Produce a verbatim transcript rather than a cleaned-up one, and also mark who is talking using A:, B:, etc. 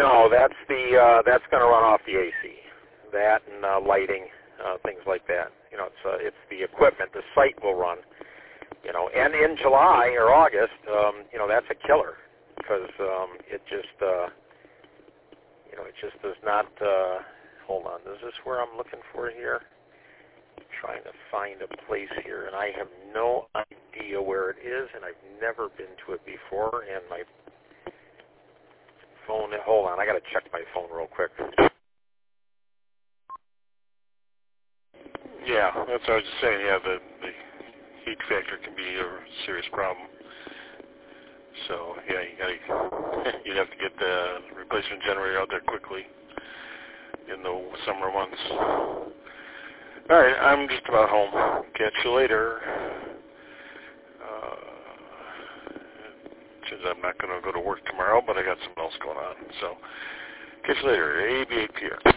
A: No, that's the uh, that's going to run off the A C. That and uh, lighting, uh, things like that. You know, it's uh, it's the equipment. The site will run. You know, and in July or August, um, you know, that's a killer because um, it just uh, you know it just does not. Uh, hold on, is this where I'm looking for here? I'm trying to find a place here, and I have no idea where it is, and I've never been to it before, and my phone, hold on, I got to check my phone real quick.
B: Yeah, that's what I was just saying. Yeah, the, the heat factor can be a serious problem. So, yeah, you gotta, you'd have to get the replacement generator out there quickly in the summer months. All right, I'm just about home. Catch you later. Uh, since I'm not going to go to work tomorrow, but I got something else going on. So, catch you later. A B A P R.